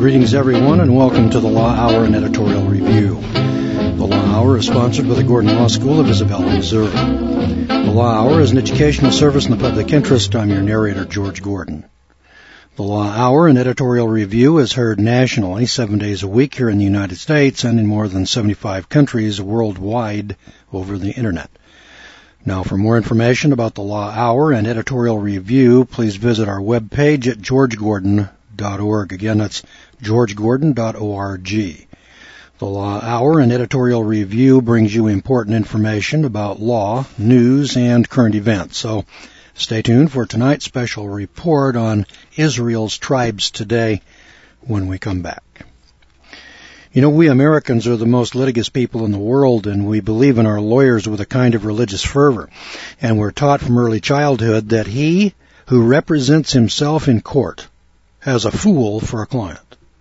Greetings, everyone, and welcome to the Law Hour and Editorial Review. The Law Hour is sponsored by the Gordon Law School of Isabella, Missouri. The Law Hour is an educational service in the public interest. I'm your narrator, George Gordon. The Law Hour and Editorial Review is heard nationally 7 days a week here in the United States and in more than 75 countries worldwide over the Internet. Now, for more information about the Law Hour and Editorial Review, please visit our webpage at georgegordon.org. Again, that's georgegordon.org. The Law Hour and Editorial Review brings you important information about law, news, and current events. So stay tuned for tonight's special report on Israel's tribes today when we come back. You know, we Americans are the most litigious people in the world, and we believe in our lawyers with a kind of religious fervor. And we're taught from early childhood that he who represents himself in court has a fool for a client.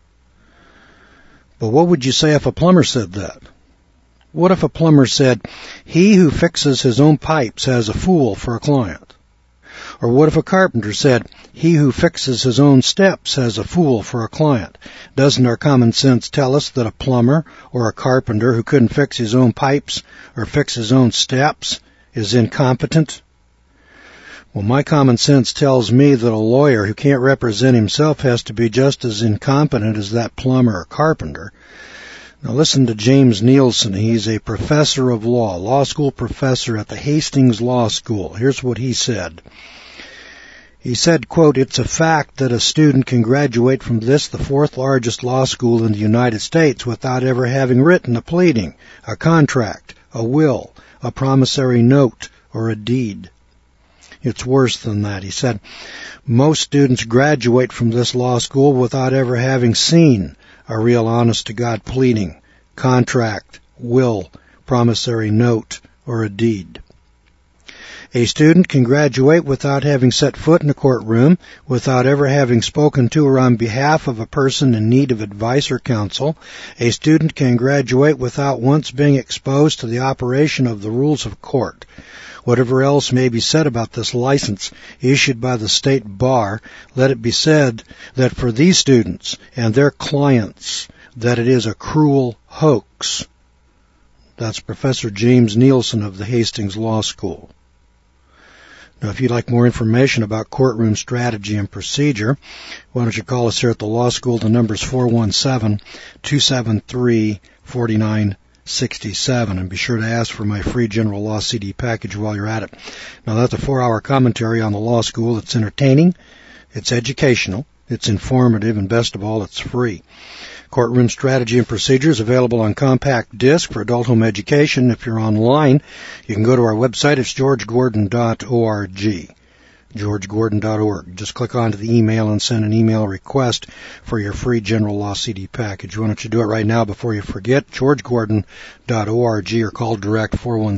But what would you say if a plumber said that? What if a plumber said, he who fixes his own pipes has a fool for a client? Or what if a carpenter said, he who fixes his own steps has a fool for a client? Doesn't our common sense tell us that a plumber or a carpenter who couldn't fix his own pipes or fix his own steps is incompetent? Well, my common sense tells me that a lawyer who can't represent himself has to be just as incompetent as that plumber or carpenter. Now listen to James Nielsen. He's a professor of law school professor at the Hastings Law School. Here's what he said. He said, quote, "It's a fact that a student can graduate from this, the fourth largest law school in the United States, without ever having written a pleading, a contract, a will, a promissory note, or a deed. It's worse than that." He said, "Most students graduate from this law school without ever having seen a real honest-to-God pleading, contract, will, promissory note, or a deed. A student can graduate without having set foot in a courtroom, without ever having spoken to or on behalf of a person in need of advice or counsel. A student can graduate without once being exposed to the operation of the rules of court. Whatever else may be said about this license issued by the state bar, let it be said that for these students and their clients, that it is a cruel hoax." That's Professor James Nielsen of the Hastings Law School. Now, if you'd like more information about courtroom strategy and procedure, why don't you call us here at the law school? The number's 417-273-4967, and be sure to ask for my free general law CD package while you're at it. Now, that's a 4-hour commentary on the law school. It's entertaining, it's educational, it's informative, and best of all, it's free. Courtroom Strategy and Procedures available on compact disc for adult home education. If you're online, you can go to our website. It's georgegordon.org. georgegordon.org. Just click onto the email and send an email request for your free general law CD package. Why don't you do it right now before you forget? georgegordon.org, or call direct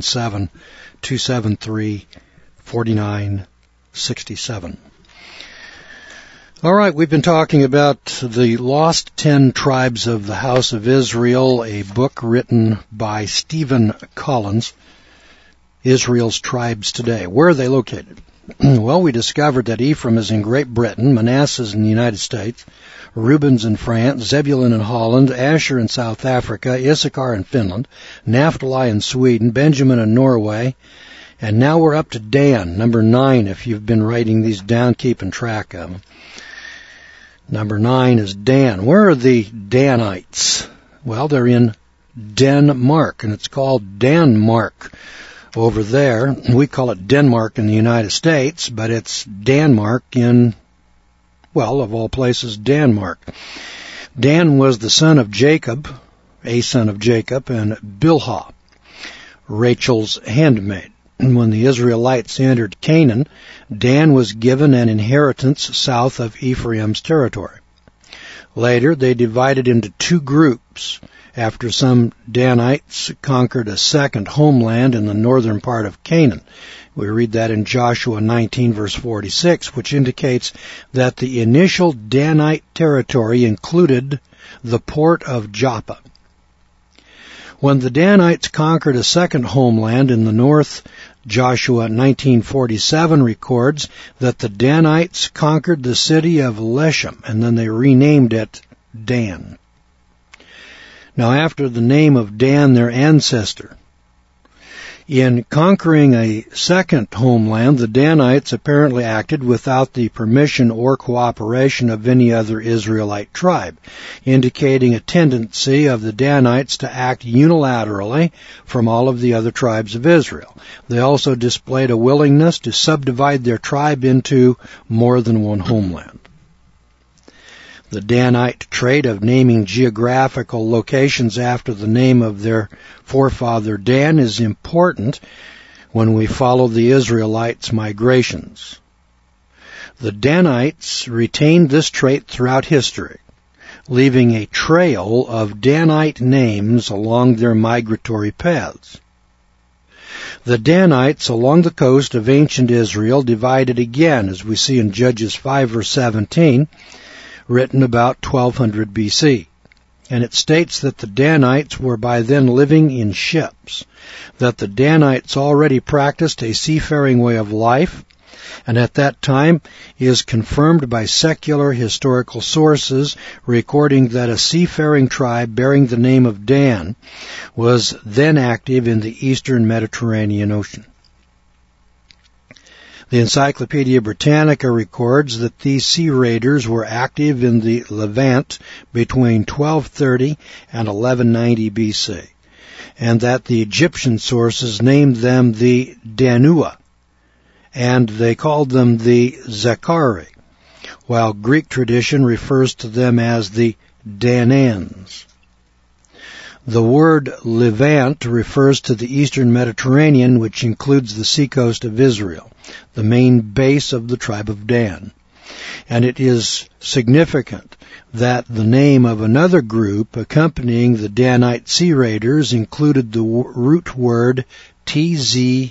417-273-4967. All right, we've been talking about the Lost 10 Tribes of the House of Israel, a book written by Stephen Collins, Israel's Tribes Today. Where are they located? Well, we discovered that Ephraim is in Great Britain, Manasseh is in the United States, Reuben's in France, Zebulun in Holland, Asher in South Africa, Issachar in Finland, Naphtali in Sweden, Benjamin in Norway, and now we're up to Dan, number 9, if you've been writing these down, keeping track of them. Number 9 is Dan. Where are the Danites? Well, they're in Denmark, and it's called Danmark over there. We call it Denmark in the United States, but it's Danmark in, well, of all places, Denmark. Dan was the son of Jacob, a son of Jacob, and Bilhah, Rachel's handmaid. When the Israelites entered Canaan, Dan was given an inheritance south of Ephraim's territory. Later, they divided into 2 groups after some Danites conquered a second homeland in the northern part of Canaan. We read that in Joshua 19, verse 46, which indicates that the initial Danite territory included the port of Joppa. When the Danites conquered a second homeland in the north, Joshua 19:47 records that the Danites conquered the city of Leshem, and then they renamed it Dan. Now, after the name of Dan, their ancestor, in conquering a second homeland, the Danites apparently acted without the permission or cooperation of any other Israelite tribe, indicating a tendency of the Danites to act unilaterally from all of the other tribes of Israel. They also displayed a willingness to subdivide their tribe into more than one homeland. The Danite trait of naming geographical locations after the name of their forefather Dan is important when we follow the Israelites' migrations. The Danites retained this trait throughout history, leaving a trail of Danite names along their migratory paths. The Danites along the coast of ancient Israel divided again, as we see in Judges 5 verse 17, written about 1200 BC. And it states that the Danites were by then living in ships, that the Danites already practiced a seafaring way of life, and at that time is confirmed by secular historical sources recording that a seafaring tribe bearing the name of Dan was then active in the eastern Mediterranean Ocean. The Encyclopedia Britannica records that these sea raiders were active in the Levant between 1230 and 1190 BC, and that the Egyptian sources named them the Danua, and they called them the Zakari, while Greek tradition refers to them as the Danans. The word Levant refers to the eastern Mediterranean, which includes the seacoast of Israel, the main base of the tribe of Dan. And it is significant that the name of another group accompanying the Danite sea raiders included the root word Tzak,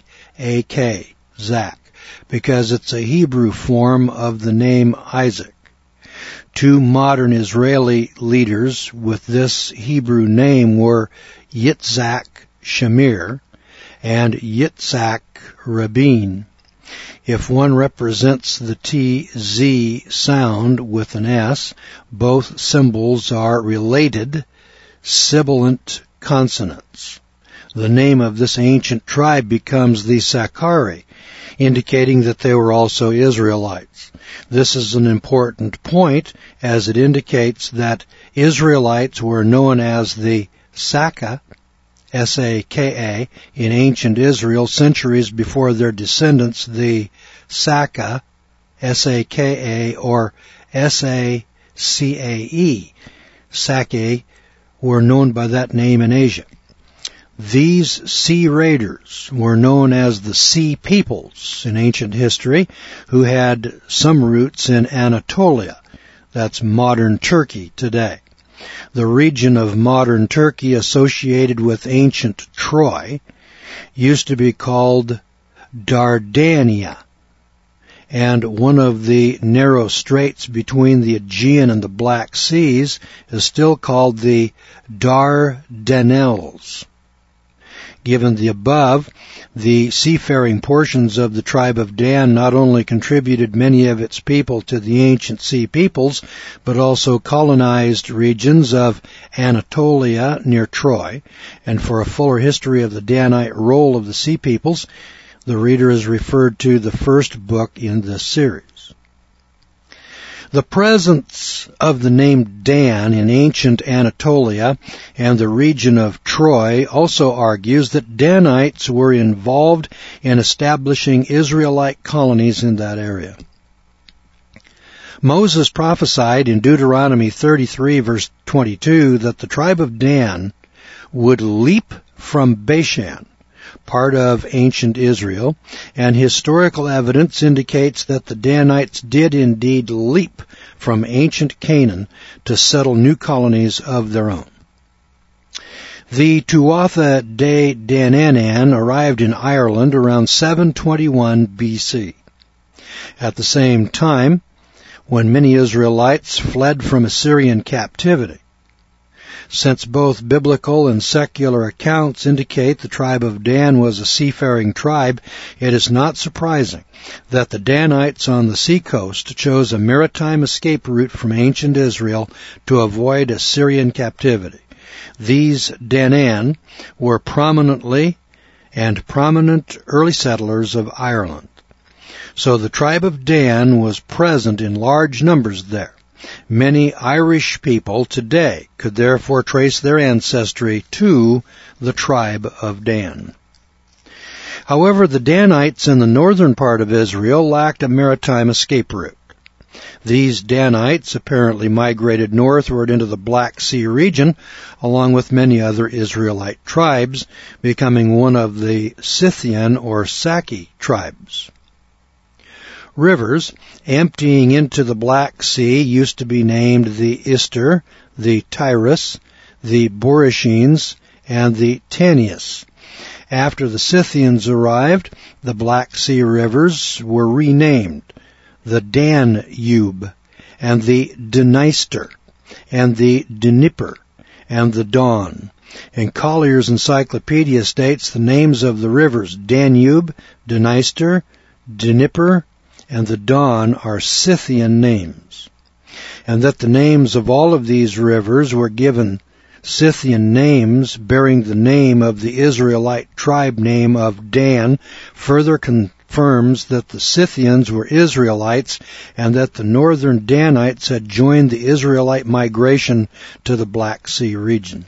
Zak, because it's a Hebrew form of the name Isaac. Two modern Israeli leaders with this Hebrew name were Yitzhak Shamir and Yitzhak Rabin. If one represents the TZ sound with an S, both symbols are related sibilant consonants. The name of this ancient tribe becomes the Sakari, indicating that they were also Israelites. This is an important point, as it indicates that Israelites were known as the Saka, S-A-K-A, in ancient Israel centuries before their descendants, the Saka, S-A-K-A, or S-A-C-A-E, Sake, were known by that name in Asia. These sea raiders were known as the Sea Peoples in ancient history, who had some roots in Anatolia. That's modern Turkey today. The region of modern Turkey associated with ancient Troy used to be called Dardania, and one of the narrow straits between the Aegean and the Black Seas is still called the Dardanelles. Given the above, the seafaring portions of the tribe of Dan not only contributed many of its people to the ancient Sea Peoples, but also colonized regions of Anatolia near Troy. And for a fuller history of the Danite role of the Sea Peoples, the reader is referred to the first book in this series. The presence of the name Dan in ancient Anatolia and the region of Troy also argues that Danites were involved in establishing Israelite colonies in that area. Moses prophesied in Deuteronomy 33 verse 22 that the tribe of Dan would leap from Bashan, part of ancient Israel, and historical evidence indicates that the Danites did indeed leap from ancient Canaan to settle new colonies of their own. The Tuatha De Danann arrived in Ireland around 721 BC. At the same time, when many Israelites fled from Assyrian captivity, Since both biblical and secular accounts indicate the tribe of Dan was a seafaring tribe, it is not surprising that the Danites on the seacoast chose a maritime escape route from ancient Israel to avoid Assyrian captivity. These Danan were prominent early settlers of Ireland. So the tribe of Dan was present in large numbers there. Many Irish people today could therefore trace their ancestry to the tribe of Dan. However, the Danites in the northern part of Israel lacked a maritime escape route. These Danites apparently migrated northward into the Black Sea region, along with many other Israelite tribes, becoming one of the Scythian or Saki tribes. Rivers emptying into the Black Sea used to be named the Ister, the Tigris, the Boryshenes, and the Tanais. After the Scythians arrived, the Black Sea rivers were renamed the Danube, and the Dniester, and the Dnieper, and the Don. And Collier's Encyclopedia states the names of the rivers Danube, Dniester, Dnieper, and the Don are Scythian names, and that the names of all of these rivers were given Scythian names bearing the name of the Israelite tribe name of Dan further confirms that the Scythians were Israelites and that the northern Danites had joined the Israelite migration to the Black Sea region.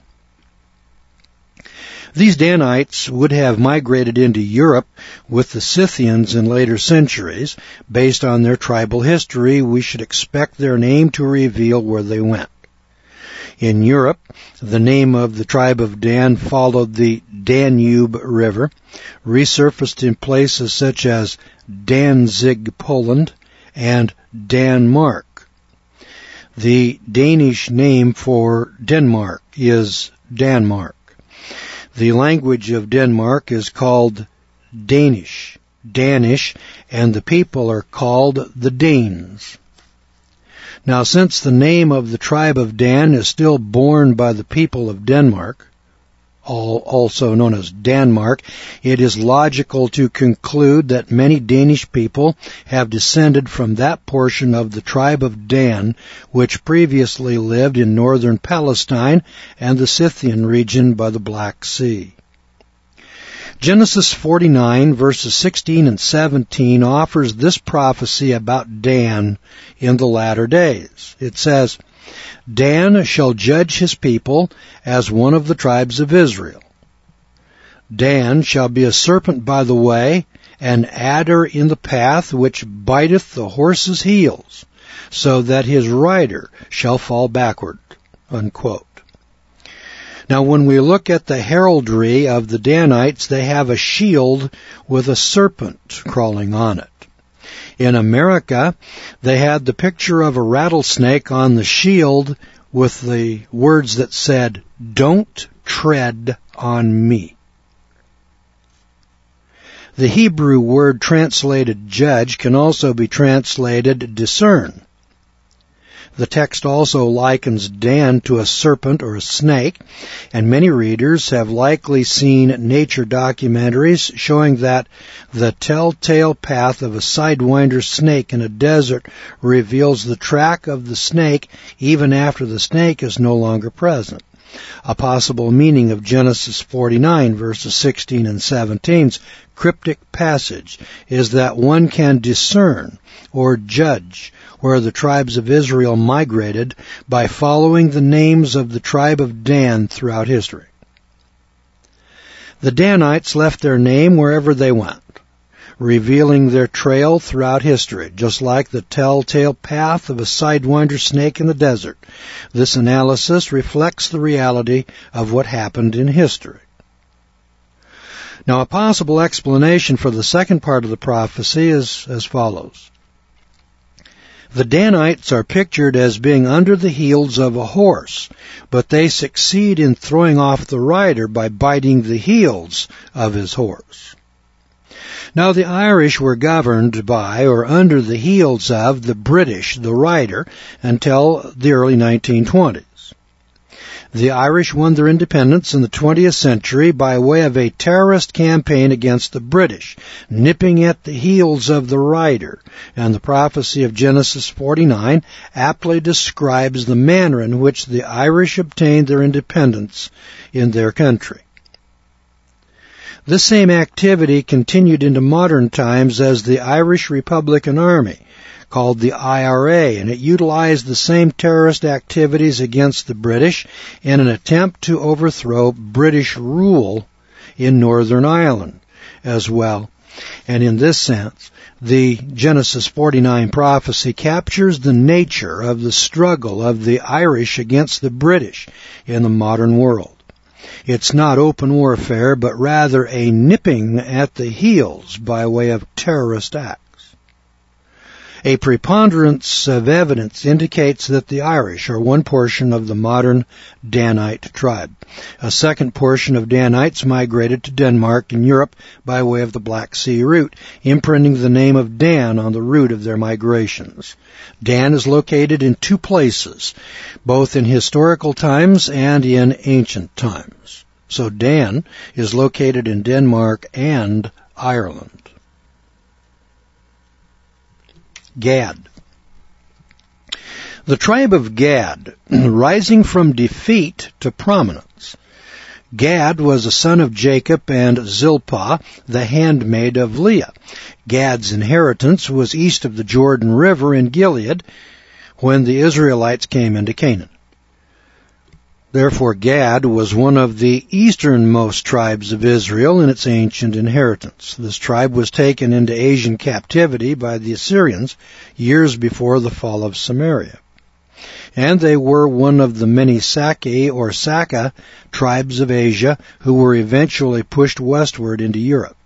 These Danites would have migrated into Europe with the Scythians in later centuries. Based on their tribal history, we should expect their name to reveal where they went. In Europe, the name of the tribe of Dan followed the Danube River, resurfaced in places such as Danzig, Poland, and Denmark. The Danish name for Denmark is Danmark. The language of Denmark is called Danish, and the people are called the Danes. Now, since the name of the tribe of Dan is still borne by the people of Denmark, also known as Danmark, it is logical to conclude that many Danish people have descended from that portion of the tribe of Dan which previously lived in northern Palestine and the Scythian region by the Black Sea. Genesis 49, verses 16 and 17 offers this prophecy about Dan in the latter days. It says, Dan shall judge his people as one of the tribes of Israel. Dan shall be a serpent by the way, an adder in the path, which biteth the horse's heels, so that his rider shall fall backward. Unquote. Now, when we look at the heraldry of the Danites, they have a shield with a serpent crawling on it. In America, they had the picture of a rattlesnake on the shield with the words that said, "Don't tread on me." The Hebrew word translated judge can also be translated discern. The text also likens Dan to a serpent or a snake, and many readers have likely seen nature documentaries showing that the telltale path of a sidewinder snake in a desert reveals the track of the snake even after the snake is no longer present. A possible meaning of Genesis 49, verses 16 and 17's cryptic passage is that one can discern or judge where the tribes of Israel migrated by following the names of the tribe of Dan throughout history. The Danites left their name wherever they went, revealing their trail throughout history, just like the telltale path of a sidewinder snake in the desert. This analysis reflects the reality of what happened in history. Now, a possible explanation for the second part of the prophecy is as follows. The Danites are pictured as being under the heels of a horse, but they succeed in throwing off the rider by biting the heels of his horse. Now, the Irish were governed by or under the heels of the British, the rider, until the early 1920s. The Irish won their independence in the 20th century by way of a terrorist campaign against the British, nipping at the heels of the rider, and the prophecy of Genesis 49 aptly describes the manner in which the Irish obtained their independence in their country. This same activity continued into modern times as the Irish Republican Army, called the IRA, and it utilized the same terrorist activities against the British in an attempt to overthrow British rule in Northern Ireland as well. And in this sense, the Genesis 49 prophecy captures the nature of the struggle of the Irish against the British in the modern world. It's not open warfare, but rather a nipping at the heels by way of terrorist acts. A preponderance of evidence indicates that the Irish are one portion of the modern Danite tribe. A second portion of Danites migrated to Denmark and Europe by way of the Black Sea route, imprinting the name of Dan on the route of their migrations. Dan is located in two places, both in historical times and in ancient times. So Dan is located in Denmark and Ireland. Gad. The tribe of Gad, rising from defeat to prominence. Gad was a son of Jacob and Zilpah, the handmaid of Leah. Gad's inheritance was east of the Jordan River in Gilead when the Israelites came into Canaan. Therefore, Gad was one of the easternmost tribes of Israel in its ancient inheritance. This tribe was taken into Asian captivity by the Assyrians years before the fall of Samaria. And they were one of the many Saki or Saka tribes of Asia who were eventually pushed westward into Europe.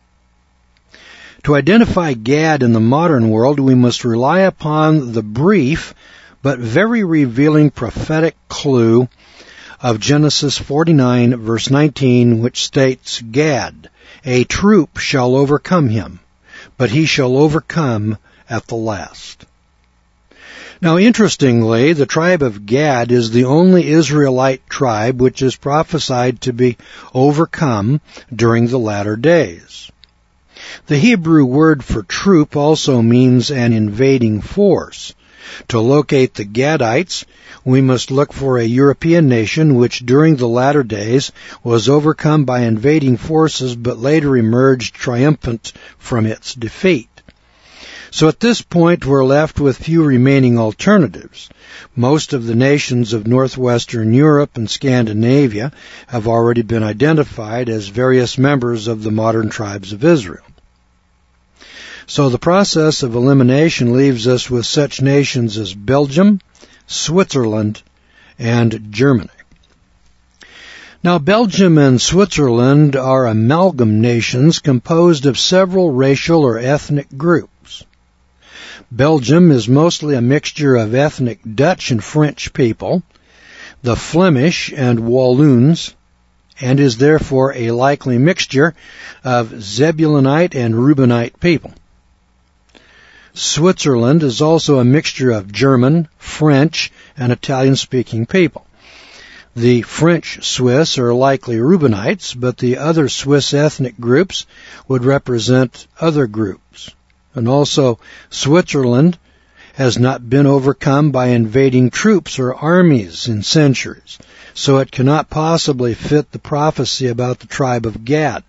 To identify Gad in the modern world, we must rely upon the brief but very revealing prophetic clue of Genesis 49, verse 19, which states, Gad, a troop shall overcome him, but he shall overcome at the last. Now, interestingly, the tribe of Gad is the only Israelite tribe which is prophesied to be overcome during the latter days. The Hebrew word for troop also means an invading force. To locate the Gadites, we must look for a European nation which during the latter days was overcome by invading forces but later emerged triumphant from its defeat. So at this point we're left with few remaining alternatives. Most of the nations of northwestern Europe and Scandinavia have already been identified as various members of the modern tribes of Israel. So the process of elimination leaves us with such nations as Belgium, Switzerland, and Germany. Now, Belgium and Switzerland are amalgam nations composed of several racial or ethnic groups. Belgium is mostly a mixture of ethnic Dutch and French people, the Flemish and Walloons, and is therefore a likely mixture of Zebulonite and Reubenite people. Switzerland is also a mixture of German, French, and Italian-speaking people. The French Swiss are likely Reubenites, but the other Swiss ethnic groups would represent other groups. And also, Switzerland has not been overcome by invading troops or armies in centuries, so it cannot possibly fit the prophecy about the tribe of Gad.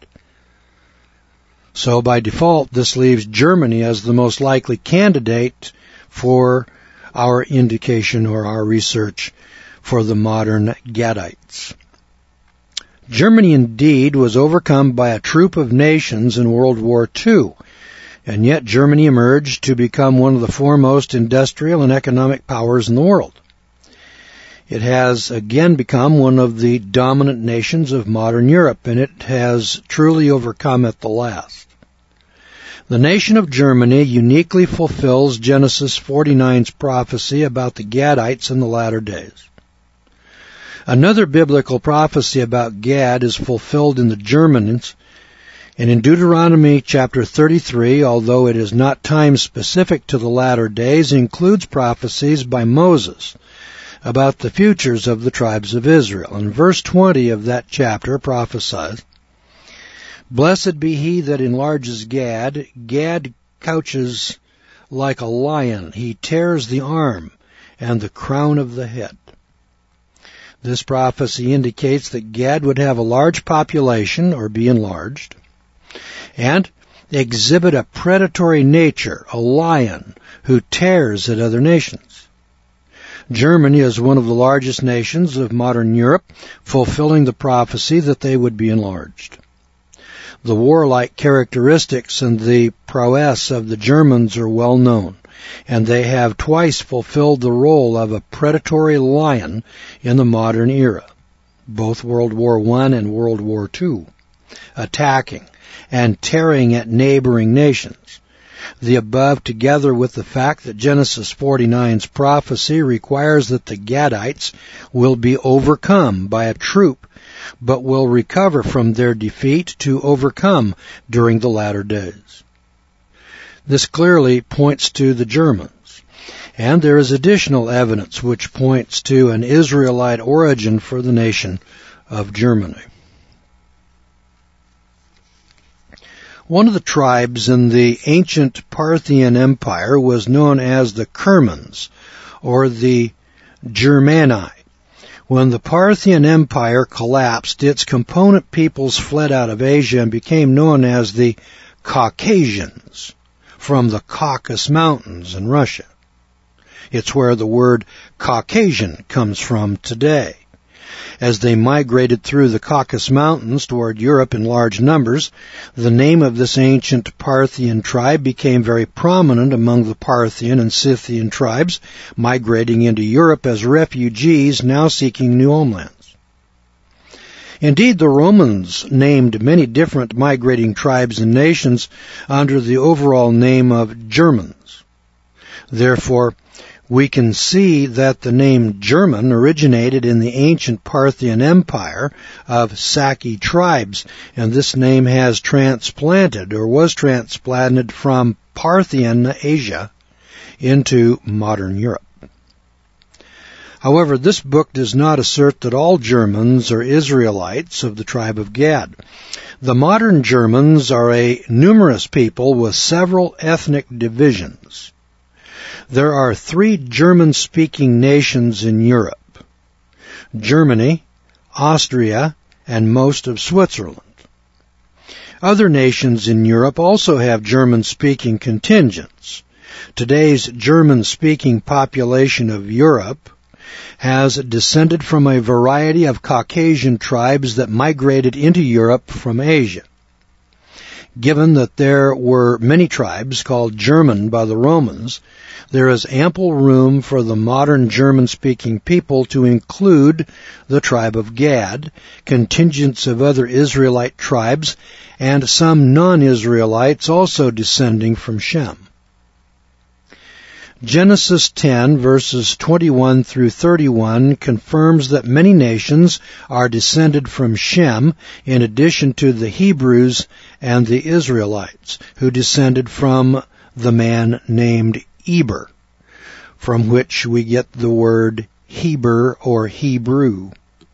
So by default, this leaves Germany as the most likely candidate for our indication or our research for the modern Gadites. Germany indeed was overcome by a troop of nations in World War II, and yet Germany emerged to become one of the foremost industrial and economic powers in the world. It has again become one of the dominant nations of modern Europe, and it has truly overcome at the last. The nation of Germany uniquely fulfills Genesis 49's prophecy about the Gadites in the latter days. Another biblical prophecy about Gad is fulfilled in the Germans, and in Deuteronomy chapter 33, although it is not time specific to the latter days, includes prophecies by Moses about the futures of the tribes of Israel. And verse 20 of that chapter prophesies, "Blessed be he that enlarges Gad. Gad couches like a lion. He tears the arm and the crown of the head." This prophecy indicates that Gad would have a large population, or be enlarged, and exhibit a predatory nature, a lion who tears at other nations. Germany is one of the largest nations of modern Europe, fulfilling the prophecy that they would be enlarged. The warlike characteristics and the prowess of the Germans are well known, and they have twice fulfilled the role of a predatory lion in the modern era, both World War I and World War II, attacking and tearing at neighboring nations. The above, together with the fact that Genesis 49's prophecy requires that the Gadites will be overcome by a troop, but will recover from their defeat to overcome during the latter days. This clearly points to the Germans, and there is additional evidence which points to an Israelite origin for the nation of Germany. One of the tribes in the ancient Parthian Empire was known as the Kermans, or the Germani. When the Parthian Empire collapsed, its component peoples fled out of Asia and became known as the Caucasians, from the Caucasus Mountains in Russia. It's where the word Caucasian comes from today. As they migrated through the Caucasus Mountains toward Europe in large numbers, the name of this ancient Parthian tribe became very prominent among the Parthian and Scythian tribes migrating into Europe as refugees now seeking new homelands. Indeed, the Romans named many different migrating tribes and nations under the overall name of Germans. Therefore, we can see that the name German originated in the ancient Parthian Empire of Saki tribes, and this name has transplanted or was transplanted from Parthian Asia into modern Europe. However, this book does not assert that all Germans are Israelites of the tribe of Gad. The modern Germans are a numerous people with several ethnic divisions. There are 3 German-speaking nations in Europe: Germany, Austria, and most of Switzerland. Other nations in Europe also have German-speaking contingents. Today's German-speaking population of Europe has descended from a variety of Caucasian tribes that migrated into Europe from Asia. Given that there were many tribes called German by the Romans, there is ample room for the modern German-speaking people to include the tribe of Gad, contingents of other Israelite tribes, and some non-Israelites also descending from Shem. Genesis 10, verses 21 through 31 confirms that many nations are descended from Shem, in addition to the Hebrews and the Israelites, who descended from the man named Eber, from which we get the word Heber or Hebrew.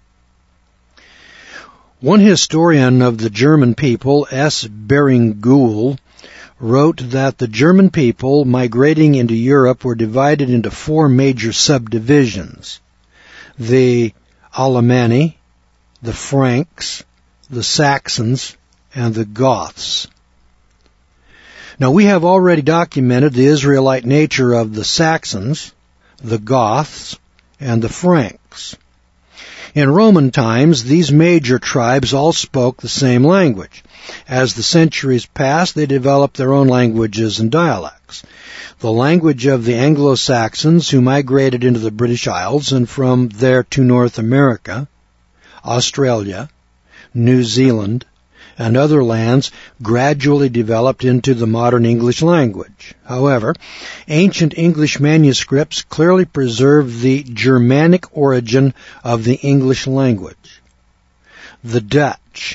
One historian of the German people, S. Baring-Gould, wrote that the German people migrating into Europe were divided into 4 major subdivisions: the Alemanni, the Franks, the Saxons, and the Goths. Now, we have already documented the Israelite nature of the Saxons, the Goths, and the Franks. In Roman times, these major tribes all spoke the same language. As the centuries passed, they developed their own languages and dialects. The language of the Anglo-Saxons, who migrated into the British Isles and from there to North America, Australia, New Zealand, and other lands, gradually developed into the modern English language. However, ancient English manuscripts clearly preserve the Germanic origin of the English language. The Dutch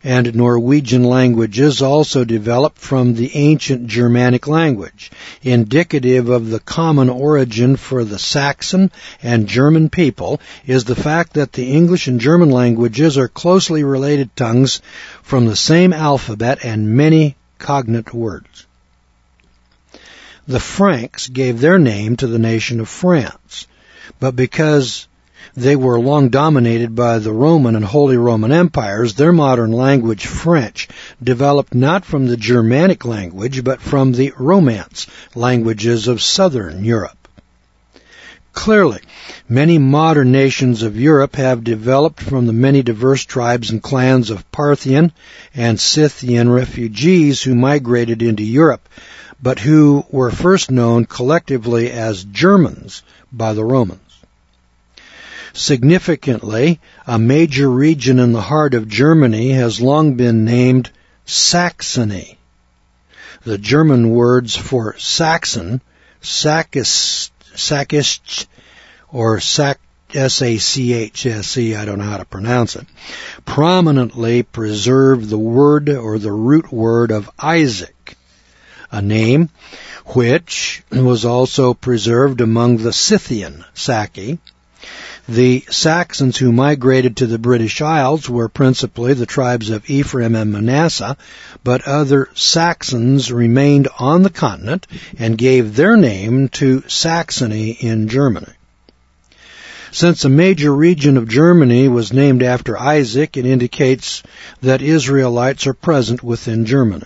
and Norwegian languages also developed from the ancient Germanic language. Indicative of the common origin for the Saxon and German people is the fact that the English and German languages are closely related tongues from the same alphabet and many cognate words. The Franks gave their name to the nation of France, but because they were long dominated by the Roman and Holy Roman Empires, their modern language, French, developed not from the Germanic language, but from the Romance languages of southern Europe. Clearly, many modern nations of Europe have developed from the many diverse tribes and clans of Parthian and Scythian refugees who migrated into Europe, but who were first known collectively as Germans by the Romans. Significantly, a major region in the heart of Germany has long been named Saxony. The German words for Saxon, Sachs, or S-A-C-H-S-E, I don't know how to pronounce it, prominently preserve the word or the root word of Isaac, a name which was also preserved among the Scythian Saki. The Saxons who migrated to the British Isles were principally the tribes of Ephraim and Manasseh, but other Saxons remained on the continent and gave their name to Saxony in Germany. Since a major region of Germany was named after Isaac, it indicates that Israelites are present within Germany.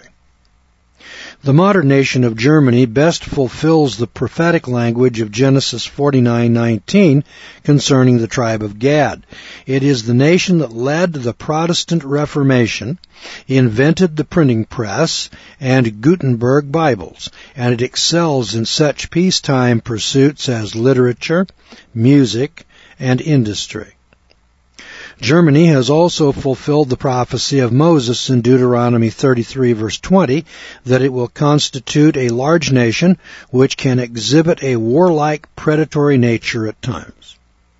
The modern nation of Germany best fulfills the prophetic language of Genesis 49:19 concerning the tribe of Gad. It is the nation that led the Protestant Reformation, invented the printing press and Gutenberg Bibles, and it excels in such peacetime pursuits as literature, music, and industry. Germany has also fulfilled the prophecy of Moses in Deuteronomy 33 verse 20 that it will constitute a large nation which can exhibit a warlike predatory nature at times.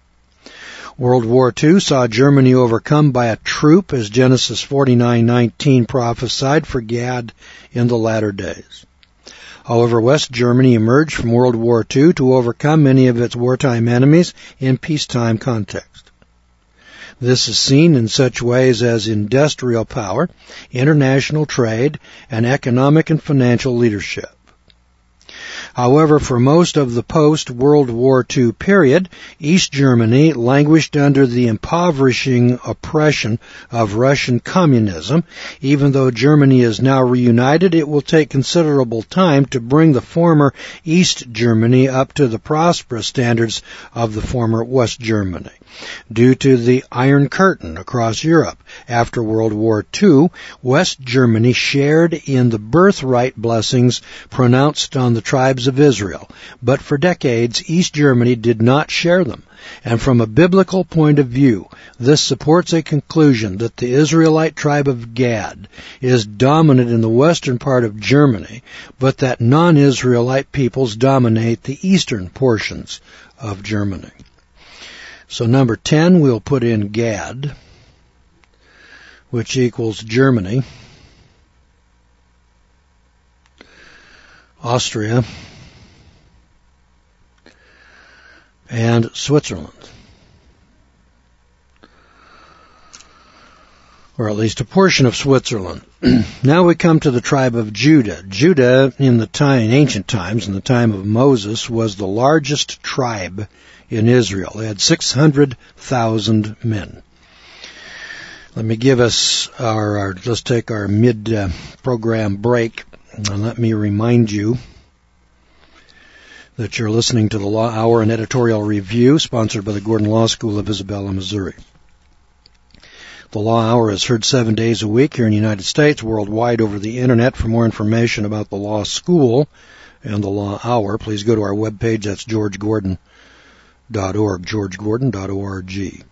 World War II saw Germany overcome by a troop as Genesis 49:19 prophesied for Gad in the latter days. However, West Germany emerged from World War II to overcome many of its wartime enemies in peacetime context. This is seen in such ways as industrial power, international trade, and economic and financial leadership. However, for most of the post-World War II period, East Germany languished under the impoverishing oppression of Russian communism. Even though Germany is now reunited, it will take considerable time to bring the former East Germany up to the prosperous standards of the former West Germany. Due to the Iron Curtain across Europe after World War II, West Germany shared in the birthright blessings pronounced on the tribes of Israel, but for decades East Germany did not share them, and from a biblical point of view, this supports a conclusion that the Israelite tribe of Gad is dominant in the western part of Germany, but that non-Israelite peoples dominate the eastern portions of Germany. So number 10, we'll put in Gad, which equals Germany, Austria, and Switzerland. Or at least a portion of Switzerland. Now we come to the tribe of Judah. Judah, in ancient times, in the time of Moses, was the largest tribe in Israel. They had 600,000 men. Let me give us let's take our mid-program break, and let me remind you that you're listening to the Law Hour, an editorial review sponsored by the Gordon Law School of Isabella, Missouri. The Law Hour is heard 7 days a week here in the United States, worldwide over the Internet. For more information about the Law School and the Law Hour, please go to our webpage. That's georgegordon.org, georgegordon.org.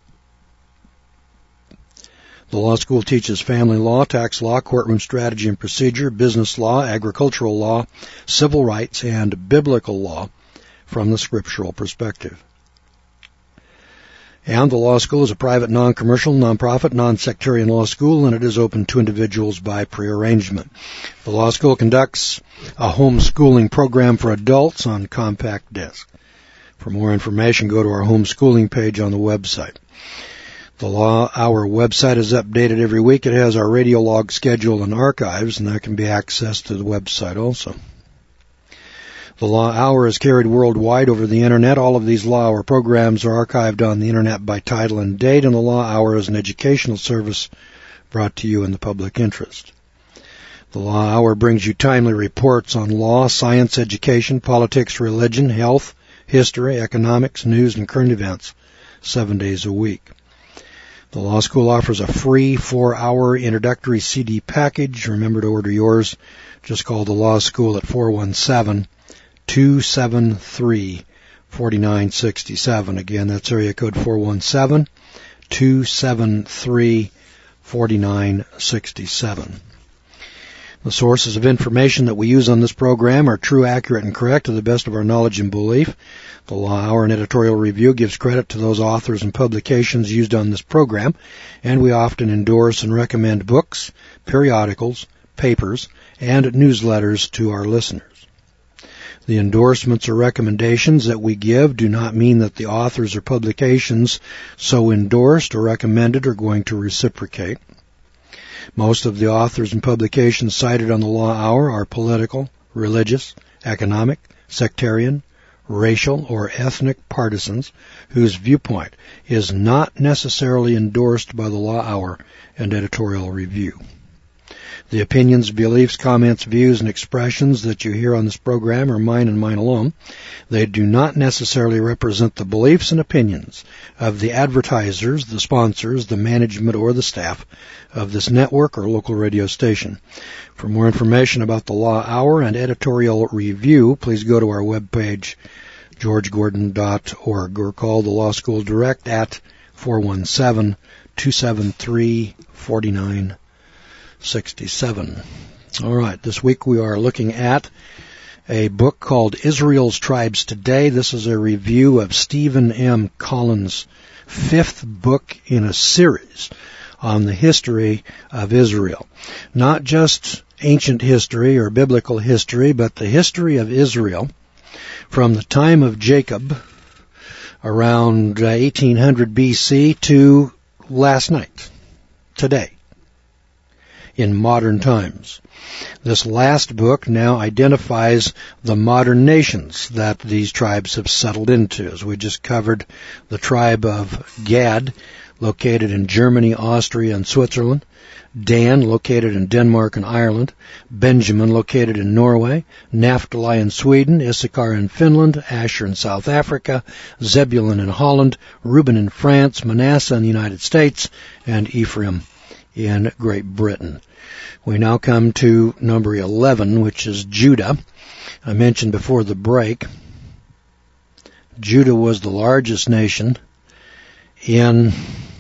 The law school teaches family law, tax law, courtroom strategy and procedure, business law, agricultural law, civil rights, and biblical law from the scriptural perspective. And the law school is a private, non-commercial, non-profit, non-sectarian law school, and it is open to individuals by pre-arrangement. The law school conducts a homeschooling program for adults on compact disc. For more information, go to our homeschooling page on the website. The Law Hour website is updated every week. It has our radio log schedule and archives, and that can be accessed to the website also. The Law Hour is carried worldwide over the Internet. All of these Law Hour programs are archived on the Internet by title and date, and the Law Hour is an educational service brought to you in the public interest. The Law Hour brings you timely reports on law, science, education, politics, religion, health, history, economics, news, and current events 7 days a week. The Law School offers a free 4-hour introductory CD package. Remember to order yours. Just call the Law School at 417-273-4967. Again, that's area code 417-273-4967. The sources of information that we use on this program are true, accurate, and correct to the best of our knowledge and belief. The Law Hour and Editorial Review gives credit to those authors and publications used on this program, and we often endorse and recommend books, periodicals, papers, and newsletters to our listeners. The endorsements or recommendations that we give do not mean that the authors or publications so endorsed or recommended are going to reciprocate. Most of the authors and publications cited on the Law Hour are political, religious, economic, sectarian, racial, or ethnic partisans whose viewpoint is not necessarily endorsed by the Law Hour and Editorial Review. The opinions, beliefs, comments, views, and expressions that you hear on this program are mine and mine alone. They do not necessarily represent the beliefs and opinions of the advertisers, the sponsors, the management, or the staff of this network or local radio station. For more information about the Law Hour and Editorial Review, please go to our webpage, georgegordon.org, or call the Law School direct at 417-273-4967. All right, this week we are looking at a book called Israel's Tribes Today. This is a review of Stephen M. Collins' 5th book in a series on the history of Israel. Not just ancient history or biblical history, but the history of Israel from the time of Jacob around 1800 BC to last night, today, in modern times. This last book now identifies the modern nations that these tribes have settled into. As we just covered, the tribe of Gad, located in Germany, Austria, and Switzerland; Dan, located in Denmark and Ireland; Benjamin, located in Norway; Naphtali in Sweden; Issachar in Finland; Asher in South Africa; Zebulun in Holland; Reuben in France; Manasseh in the United States; and Ephraim in Great Britain. We now come to number 11, which is Judah. I mentioned before the break, Judah was the largest nation in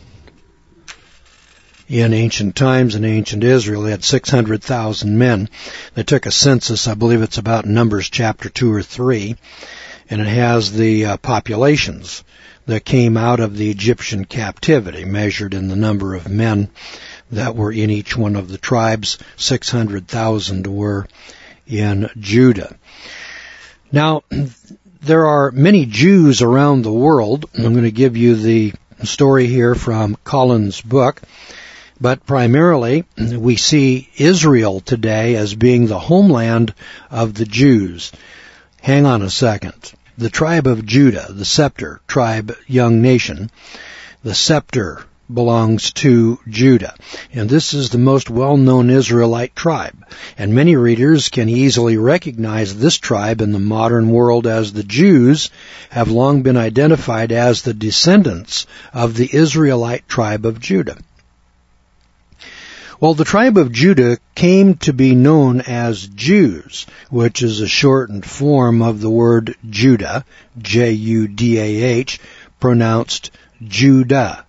ancient times, in ancient Israel. They had 600,000 men. They took a census, I believe it's about Numbers chapter 2 or 3, and it has the populations that came out of the Egyptian captivity, measured in the number of men that were in each one of the tribes. 600,000 were in Judah. Now, there are many Jews around the world. I'm going to give you the story here from Collins' book, but primarily we see Israel today as being the homeland of the Jews. Hang on a second. The tribe of Judah, the scepter tribe, young nation, the scepter belongs to Judah. And this is the most well-known Israelite tribe. And many readers can easily recognize this tribe in the modern world, as the Jews have long been identified as the descendants of the Israelite tribe of Judah. Well, the tribe of Judah came to be known as Jews, which is a shortened form of the word Judah, J-U-D-A-H, pronounced Judah,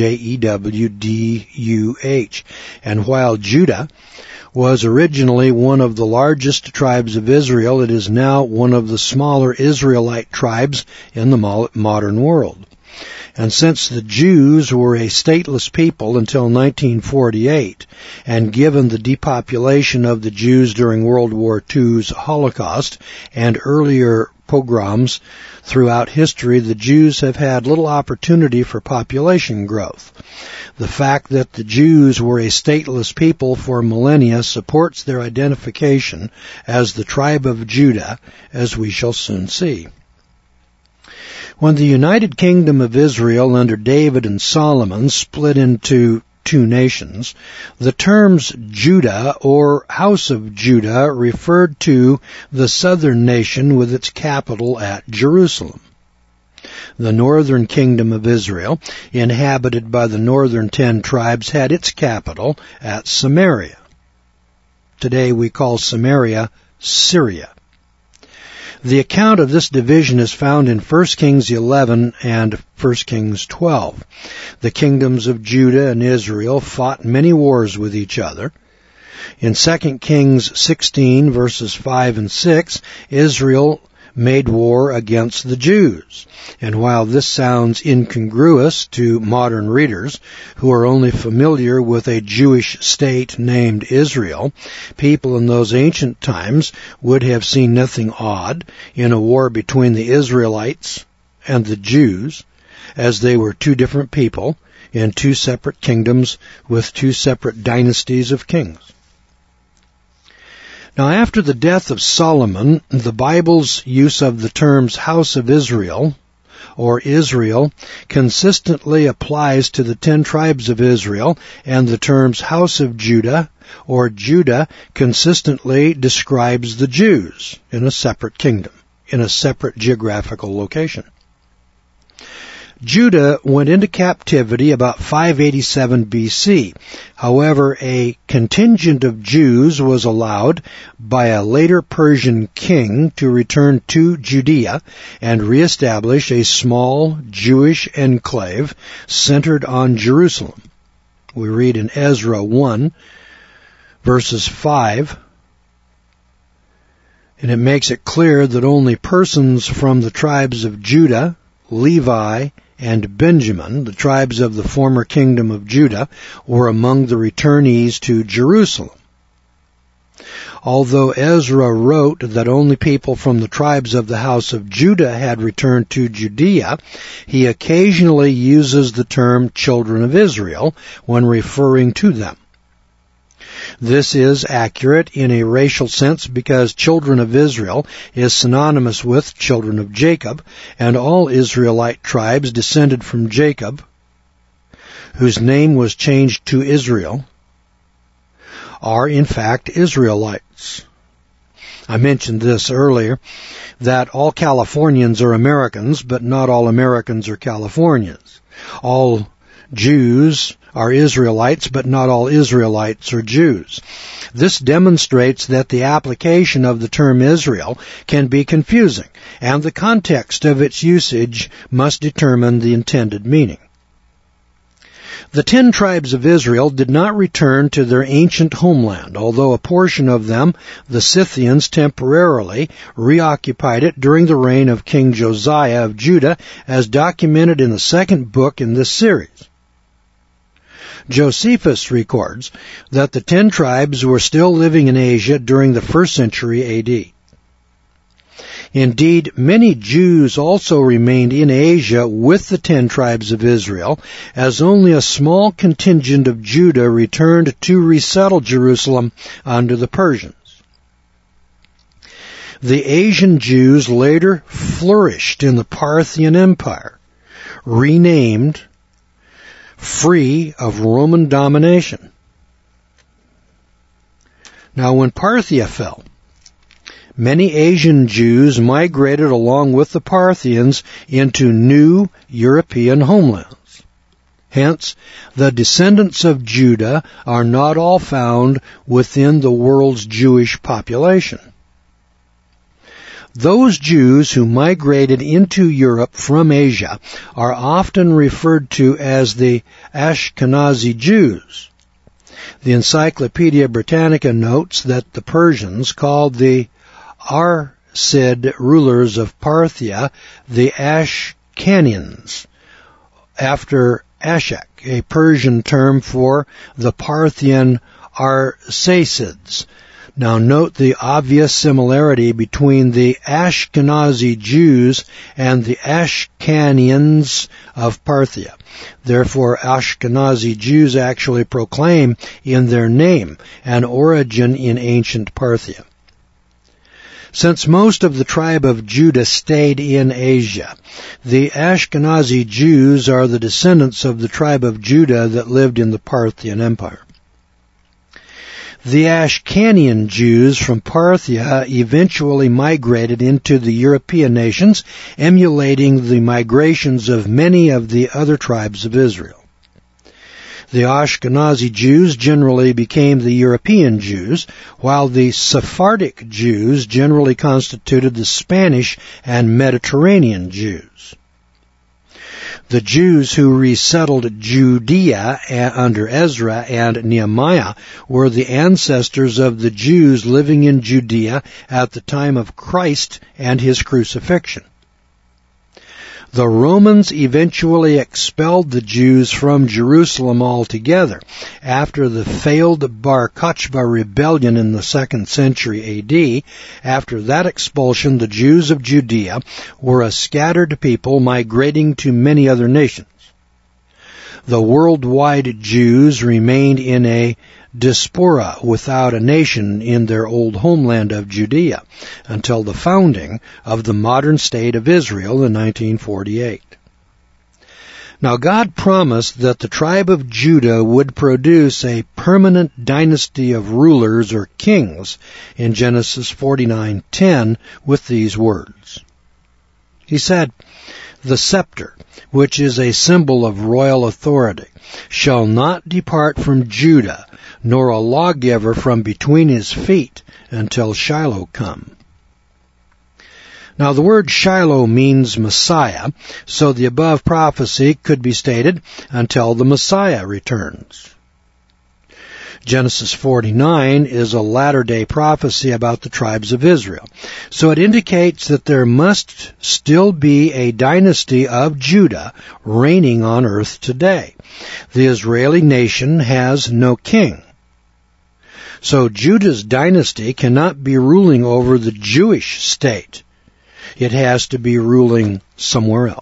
J-E-W-D-U-H. And while Judah was originally one of the largest tribes of Israel, it is now one of the smaller Israelite tribes in the modern world. And since the Jews were a stateless people until 1948, and given the depopulation of the Jews during World War II's Holocaust and earlier pogroms throughout history, the Jews have had little opportunity for population growth. The fact that the Jews were a stateless people for millennia supports their identification as the tribe of Judah, as we shall soon see. When the United Kingdom of Israel under David and Solomon split into two nations, the terms Judah or House of Judah referred to the southern nation with its capital at Jerusalem. The northern kingdom of Israel, inhabited by the northern 10 tribes, had its capital at Samaria. Today we call Samaria Syria. The account of this division is found in 1 Kings 11 and 1 Kings 12. The kingdoms of Judah and Israel fought many wars with each other. In 2 Kings 16, verses 5 and 6, Israel made war against the Jews. And while this sounds incongruous to modern readers who are only familiar with a Jewish state named Israel, people in those ancient times would have seen nothing odd in a war between the Israelites and the Jews, as they were two different people in two separate kingdoms with two separate dynasties of kings. Now, after the death of Solomon, the Bible's use of the terms House of Israel or Israel consistently applies to the 10 tribes of Israel, and the terms House of Judah or Judah consistently describes the Jews in a separate kingdom, in a separate geographical location. Judah went into captivity about 587 BC. However, a contingent of Jews was allowed by a later Persian king to return to Judea and reestablish a small Jewish enclave centered on Jerusalem. We read in Ezra 1, verses 5, and it makes it clear that only persons from the tribes of Judah, Levi, and Benjamin, the tribes of the former kingdom of Judah, were among the returnees to Jerusalem. Although Ezra wrote that only people from the tribes of the house of Judah had returned to Judea, he occasionally uses the term children of Israel when referring to them. This is accurate in a racial sense because children of Israel is synonymous with children of Jacob, and all Israelite tribes descended from Jacob, whose name was changed to Israel, are in fact Israelites. I mentioned this earlier, that all Californians are Americans, but not all Americans are Californians. All Jews are Israelites, but not all Israelites are Jews. This demonstrates that the application of the term Israel can be confusing, and the context of its usage must determine the intended meaning. The 10 tribes of Israel did not return to their ancient homeland, although a portion of them, the Scythians, temporarily reoccupied it during the reign of King Josiah of Judah, as documented in the second book in this series. Josephus records that the 10 tribes were still living in Asia during the 1st century AD. Indeed, many Jews also remained in Asia with the 10 tribes of Israel, as only a small contingent of Judah returned to resettle Jerusalem under the Persians. The Asian Jews later flourished in the Parthian Empire, renamed free of Roman domination. Now, when Parthia fell, many Asian Jews migrated along with the Parthians into new European homelands. Hence, the descendants of Judah are not all found within the world's Jewish population. Those Jews who migrated into Europe from Asia are often referred to as the Ashkenazi Jews. The Encyclopedia Britannica notes that the Persians called the Arsid rulers of Parthia the Ashkanians, after Ashek, a Persian term for the Parthian Arsacids. Now note the obvious similarity between the Ashkenazi Jews and the Ashkanians of Parthia. Therefore, Ashkenazi Jews actually proclaim in their name an origin in ancient Parthia. Since most of the tribe of Judah stayed in Asia, the Ashkenazi Jews are the descendants of the tribe of Judah that lived in the Parthian Empire. The Ashkanian Jews from Parthia eventually migrated into the European nations, emulating the migrations of many of the other tribes of Israel. The Ashkenazi Jews generally became the European Jews, while the Sephardic Jews generally constituted the Spanish and Mediterranean Jews. The Jews who resettled Judea under Ezra and Nehemiah were the ancestors of the Jews living in Judea at the time of Christ and his crucifixion. The Romans eventually expelled the Jews from Jerusalem altogether after the failed Bar Kokhba rebellion in the 2nd century A.D. After that expulsion, the Jews of Judea were a scattered people migrating to many other nations. The worldwide Jews remained in a diaspora without a nation in their old homeland of Judea until the founding of the modern state of Israel in 1948. Now God promised that the tribe of Judah would produce a permanent dynasty of rulers or kings in Genesis 49:10 with these words. He said, "The scepter, which is a symbol of royal authority, shall not depart from Judah, nor a lawgiver from between his feet until Shiloh come." Now the word Shiloh means Messiah, so the above prophecy could be stated until the Messiah returns. Genesis 49 is a latter-day prophecy about the tribes of Israel, so it indicates that there must still be a dynasty of Judah reigning on earth today. The Israeli nation has no king. So Judah's dynasty cannot be ruling over the Jewish state. It has to be ruling somewhere else.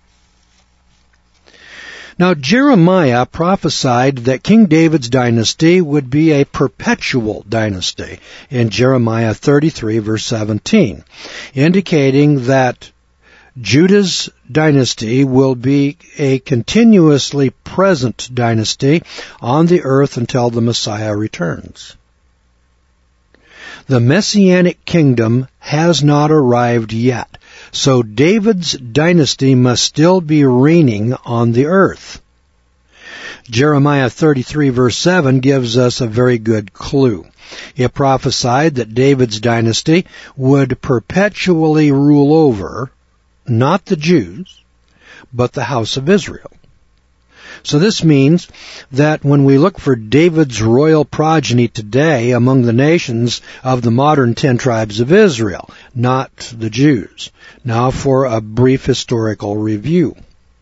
Now Jeremiah prophesied that King David's dynasty would be a perpetual dynasty in Jeremiah 33 verse 17, indicating that Judah's dynasty will be a continuously present dynasty on the earth until the Messiah returns. The Messianic kingdom has not arrived yet, so David's dynasty must still be reigning on the earth. Jeremiah 33 verse 7 gives us a very good clue. It prophesied that David's dynasty would perpetually rule over, not the Jews, but the house of Israel. So this means that when we look for David's royal progeny today among the nations of the modern 10 tribes of Israel, not the Jews. Now for a brief historical review.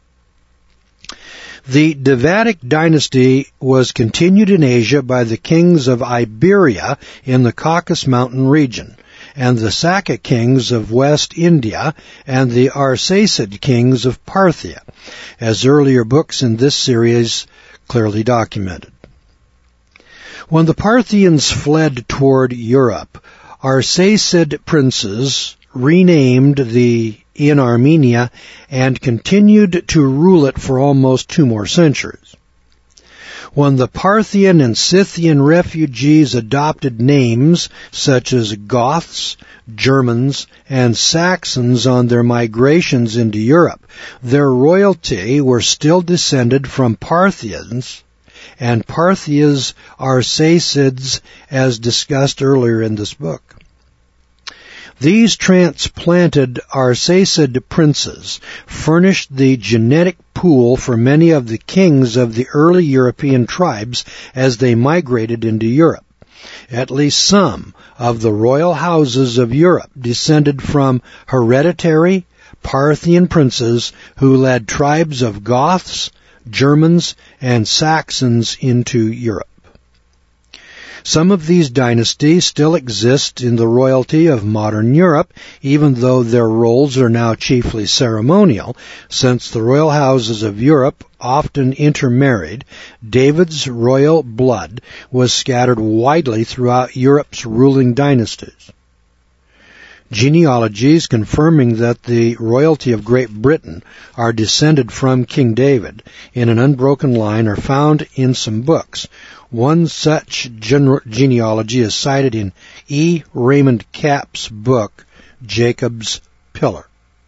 The Davidic dynasty was continued in Asia by the kings of Iberia in the Caucasus Mountain region, and the Saka kings of West India, and the Arsacid kings of Parthia, as earlier books in this series clearly documented. When the Parthians fled toward Europe, Arsacid princes renamed in Armenia and continued to rule it for almost 2 more centuries. When the Parthian and Scythian refugees adopted names such as Goths, Germans, and Saxons on their migrations into Europe, their royalty were still descended from Parthians, and Parthia's Arsacids, as discussed earlier in this book. These transplanted Arsacid princes furnished the genetic pool for many of the kings of the early European tribes as they migrated into Europe. At least some of the royal houses of Europe descended from hereditary, Parthian princes who led tribes of Goths, Germans, and Saxons into Europe. Some of these dynasties still exist in the royalty of modern Europe, even though their roles are now chiefly ceremonial. Since the royal houses of Europe often intermarried, David's royal blood was scattered widely throughout Europe's ruling dynasties. Genealogies confirming that the royalty of Great Britain are descended from King David in an unbroken line are found in some books. One such genealogy is cited in E. Raymond Capp's book, Jacob's Pillar.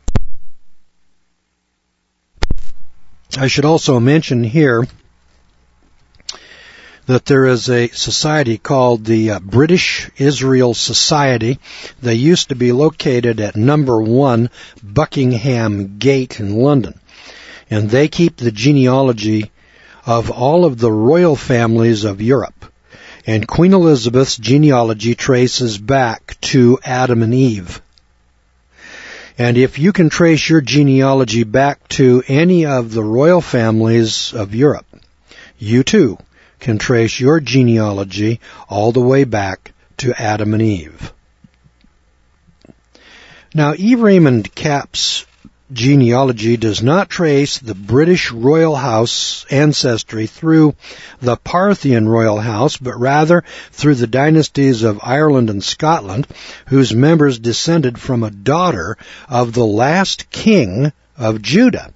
I should also mention here that there is a society called the British Israel Society. They used to be located at number 1 Buckingham Gate in London. And they keep the genealogy of all of the royal families of Europe. And Queen Elizabeth's genealogy traces back to Adam and Eve. And if you can trace your genealogy back to any of the royal families of Europe, you too can trace your genealogy all the way back to Adam and Eve. Now, E. Raymond Capp's genealogy does not trace the British royal house ancestry through the Parthian royal house, but rather through the dynasties of Ireland and Scotland, whose members descended from a daughter of the last king of Judah.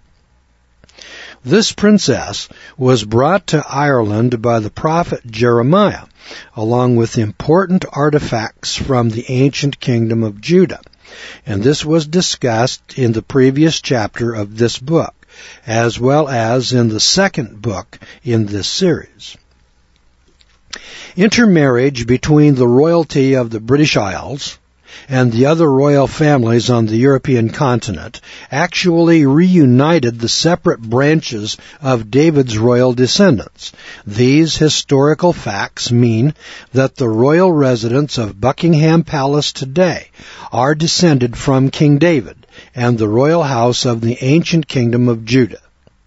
This princess was brought to Ireland by the prophet Jeremiah, along with important artifacts from the ancient kingdom of Judah. And this was discussed in the previous chapter of this book, as well as in the second book in this series. Intermarriage between the royalty of the British Isles and the other royal families on the European continent actually reunited the separate branches of David's royal descendants. These historical facts mean that the royal residents of Buckingham Palace today are descended from King David and the royal house of the ancient kingdom of Judah.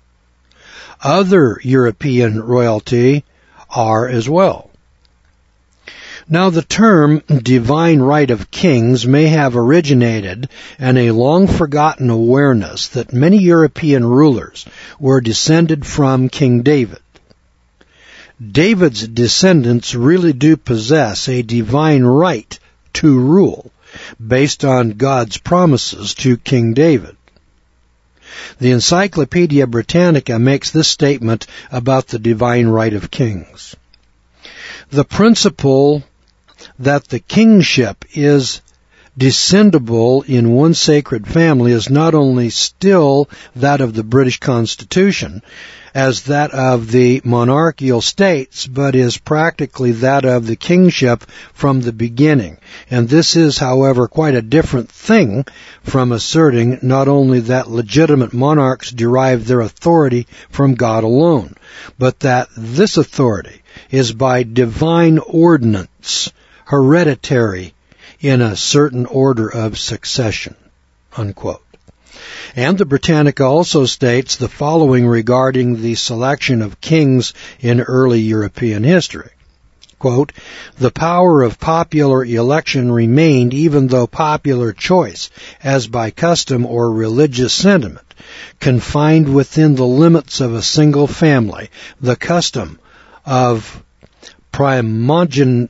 Other European royalty are as well. Now, the term divine right of kings may have originated in a long-forgotten awareness that many European rulers were descended from King David. David's descendants really do possess a divine right to rule based on God's promises to King David. The Encyclopedia Britannica makes this statement about the divine right of kings. The principle that the kingship is descendable in one sacred family is not only still that of the British Constitution as that of the monarchical states, but is practically that of the kingship from the beginning. And this is, however, quite a different thing from asserting not only that legitimate monarchs derive their authority from God alone, but that this authority is by divine ordinance, hereditary in a certain order of succession, unquote. And the Britannica also states the following regarding the selection of kings in early European history. Quote, the power of popular election remained even though popular choice, as by custom or religious sentiment, confined within the limits of a single family. The custom of primogeniture,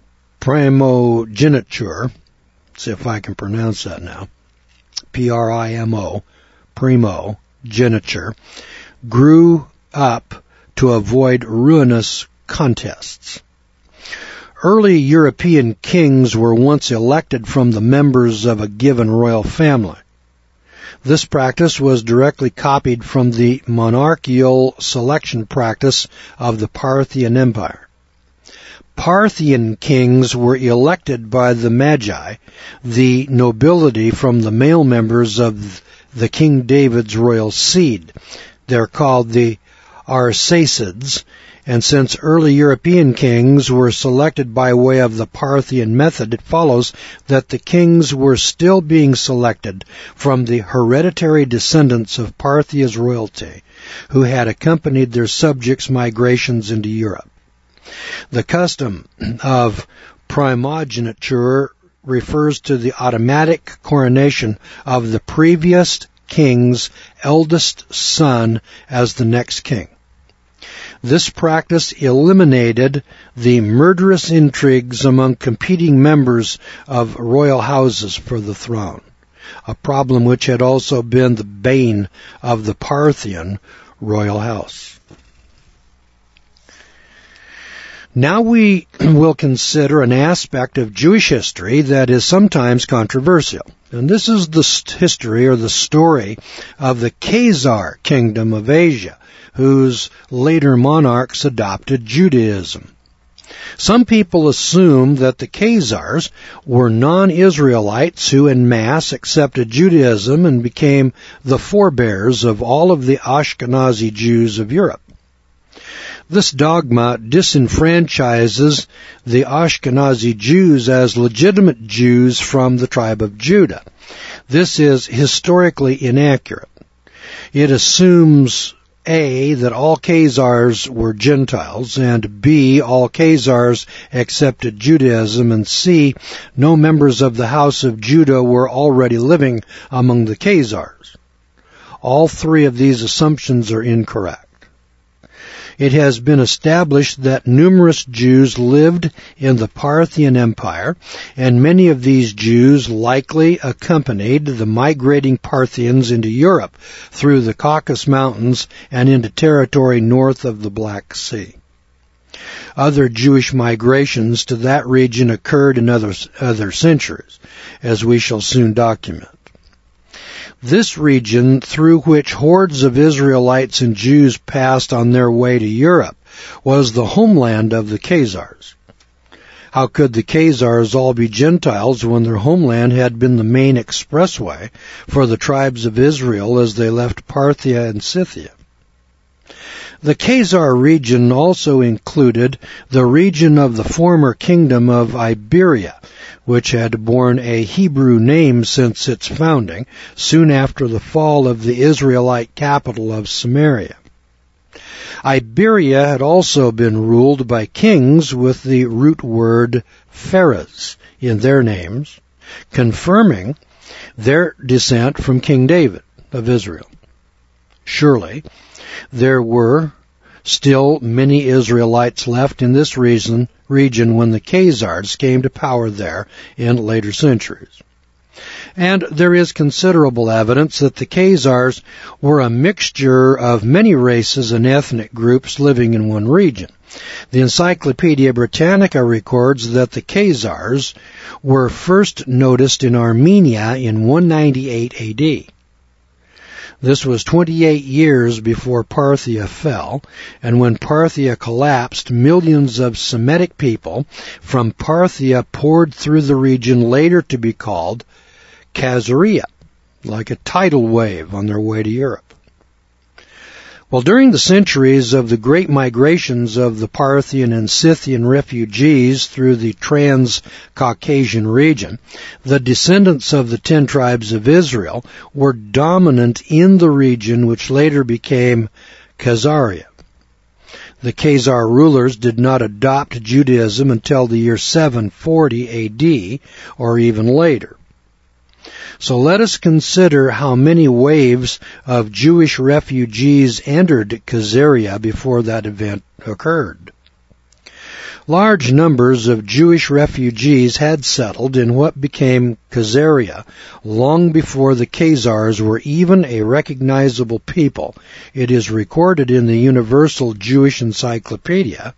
see if I can pronounce that now, Primo, primogeniture, grew up to avoid ruinous contests. Early European kings were once elected from the members of a given royal family. This practice was directly copied from the monarchical selection practice of the Parthian Empire. Parthian kings were elected by the Magi, the nobility from the male members of the King David's royal seed. They're called the Arsacids, And since early European kings were selected by way of the Parthian method, it follows that the kings were still being selected from the hereditary descendants of Parthia's royalty, who had accompanied their subjects' migrations into Europe. The custom of primogeniture refers to the automatic coronation of the previous king's eldest son as the next king. This practice eliminated the murderous intrigues among competing members of royal houses for the throne, a problem which had also been the bane of the Parthian royal house. Now we will consider an aspect of Jewish history that is sometimes controversial. And this is the history or the story of the Khazar kingdom of Asia, whose later monarchs adopted Judaism. Some people assume that the Khazars were non-Israelites who en masse accepted Judaism and became the forebears of all of the Ashkenazi Jews of Europe. This dogma disenfranchises the Ashkenazi Jews as legitimate Jews from the tribe of Judah. This is historically inaccurate. It assumes A, that all Khazars were Gentiles, and B, all Khazars accepted Judaism, and C, no members of the house of Judah were already living among the Khazars. All three of these assumptions are incorrect. It has been established that numerous Jews lived in the Parthian Empire, and many of these Jews likely accompanied the migrating Parthians into Europe through the Caucasus Mountains and into territory north of the Black Sea. Other Jewish migrations to that region occurred in other centuries, as we shall soon document. This region, through which hordes of Israelites and Jews passed on their way to Europe, was the homeland of the Khazars. How could the Khazars all be Gentiles when their homeland had been the main expressway for the tribes of Israel as they left Parthia and Scythia? The Khazar region also included the region of the former kingdom of Iberia, which had borne a Hebrew name since its founding, soon after the fall of the Israelite capital of Samaria. Iberia had also been ruled by kings with the root word Pharez in their names, confirming their descent from King David of Israel. Surely, there were still many Israelites left in this region when the Khazars came to power there in later centuries. And there is considerable evidence that the Khazars were a mixture of many races and ethnic groups living in one region. The Encyclopedia Britannica records that the Khazars were first noticed in Armenia in 198 AD. This was 28 years before Parthia fell, and when Parthia collapsed, millions of Semitic people from Parthia poured through the region later to be called Khazaria, like a tidal wave on their way to Europe. Well, during the centuries of the great migrations of the Parthian and Scythian refugees through the Trans-Caucasian region, the descendants of the 10 tribes of Israel were dominant in the region which later became Khazaria. The Khazar rulers did not adopt Judaism until the year 740 AD or even later. So let us consider how many waves of Jewish refugees entered Khazaria before that event occurred. Large numbers of Jewish refugees had settled in what became Khazaria long before the Khazars were even a recognizable people. It is recorded in the Universal Jewish Encyclopedia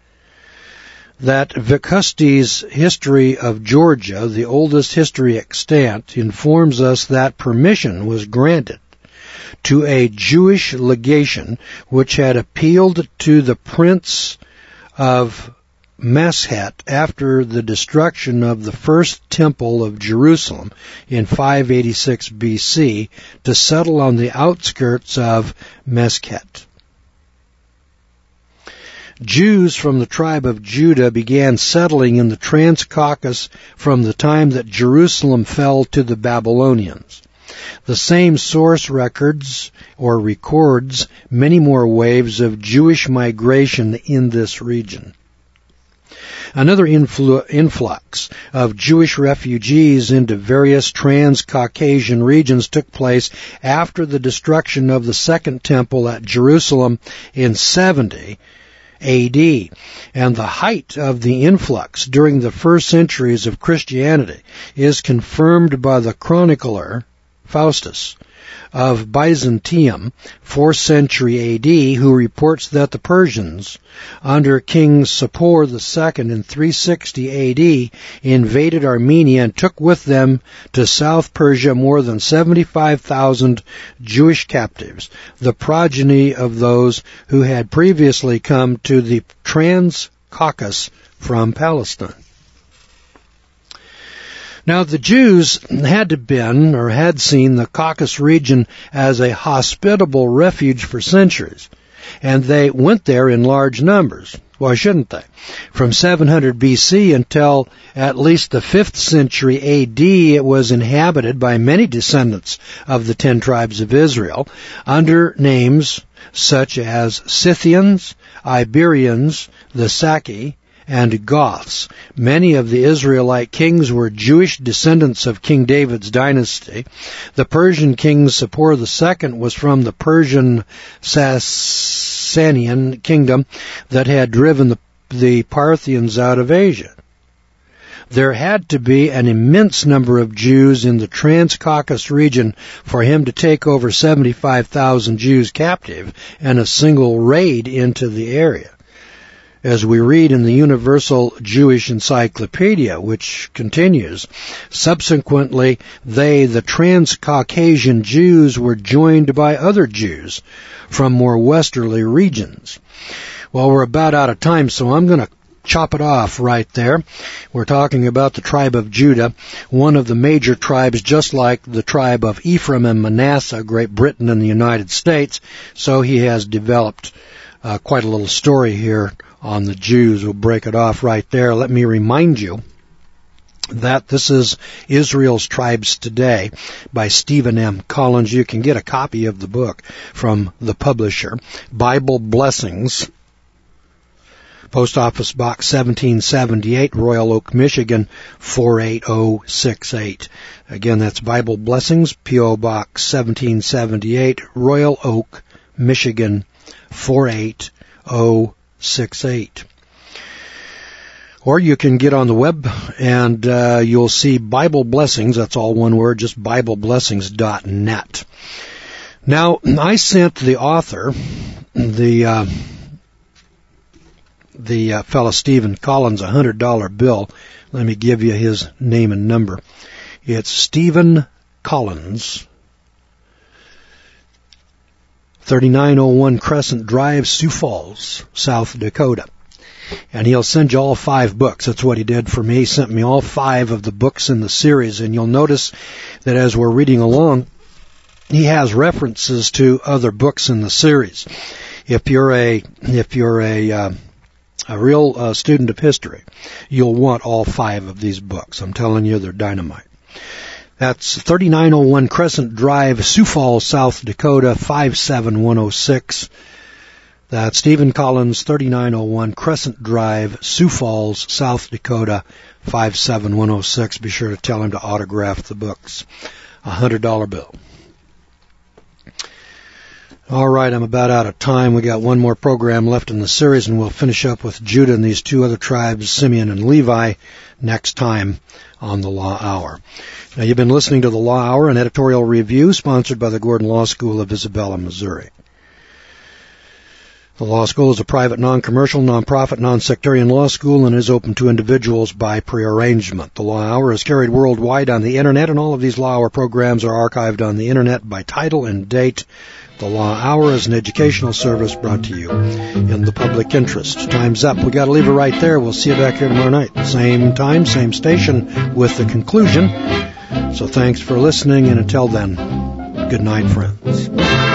that Vikusti's History of Georgia, the oldest history extant, informs us that permission was granted to a Jewish legation which had appealed to the Prince of Meshet after the destruction of the first temple of Jerusalem in 586 BC to settle on the outskirts of Meshet. Jews from the tribe of Judah began settling in the Trans-Caucasus from the time that Jerusalem fell to the Babylonians. The same source records many more waves of Jewish migration in this region. Another influx of Jewish refugees into various Trans-Caucasian regions took place after the destruction of the Second Temple at Jerusalem in 70 A.D. And the height of the influx during the first centuries of Christianity is confirmed by the chronicler Faustus of Byzantium, 4th century A.D., who reports that the Persians, under King Sapor II in 360 A.D., invaded Armenia and took with them to South Persia more than 75,000 Jewish captives, the progeny of those who had previously come to the Trans-Caucasus from Palestine. Now, the Jews had seen the Caucasus region as a hospitable refuge for centuries, and they went there in large numbers. Why shouldn't they? From 700 BC until at least the 5th century AD, it was inhabited by many descendants of the 10 tribes of Israel under names such as Scythians, Iberians, the Saki, and Goths. Many of the Israelite kings were Jewish descendants of King David's dynasty. The Persian king Sapor II was from the Persian Sasanian kingdom that had driven the Parthians out of Asia. There had to be an immense number of Jews in the Trans-Caucasus region for him to take over 75,000 Jews captive in a single raid into the area. As we read in the Universal Jewish Encyclopedia, which continues, subsequently, the Trans-Caucasian Jews were joined by other Jews from more westerly regions. Well, we're about out of time, so I'm going to chop it off right there. We're talking about the tribe of Judah, one of the major tribes, just like the tribe of Ephraim and Manasseh, Great Britain and the United States. So he has developed quite a little story here on the Jews. We'll break it off right there. Let me remind you that this is Israel's Tribes Today by Stephen M. Collins. You can get a copy of the book from the publisher, Bible Blessings, Post Office Box 1778, Royal Oak, Michigan 48068. Again, that's Bible Blessings, P.O. Box 1778, Royal Oak, Michigan 48068. Or you can get on the web and you'll see Bible Blessings, that's all one word, just BibleBlessings.net. Now, I sent the author, the fellow Stephen Collins, a $100 bill. Let me give you his name and number. It's Stephen Collins, 3901 Crescent Drive, Sioux Falls, South Dakota. And he'll send you all 5 books. That's what he did for me. He sent me all 5 of the books in the series. And you'll notice that as we're reading along, he has references to other books in the series. If you're a real student of history, you'll want all 5 of these books. I'm telling you, they're dynamite. That's 3901 Crescent Drive, Sioux Falls, South Dakota, 57106. That's Stephen Collins, 3901 Crescent Drive, Sioux Falls, South Dakota, 57106. Be sure to tell him to autograph the books. A $100 bill. All right, I'm about out of time. We got one more program left in the series, and we'll finish up with Judah and these 2 other tribes, Simeon and Levi, next time on the Law Hour. Now, you've been listening to the Law Hour, an editorial review sponsored by the Gordon Law School of Isabella, Missouri. The law school is a private, non-commercial, non-profit, non-sectarian law school and is open to individuals by prearrangement. The Law Hour is carried worldwide on the Internet, and all of these Law Hour programs are archived on the Internet by title and date. The Law Hour is an educational service brought to you in the public interest. Time's up. We got to leave it right there. We'll see you back here tomorrow night. Same time, same station with the conclusion. So thanks for listening, and until then, good night, friends.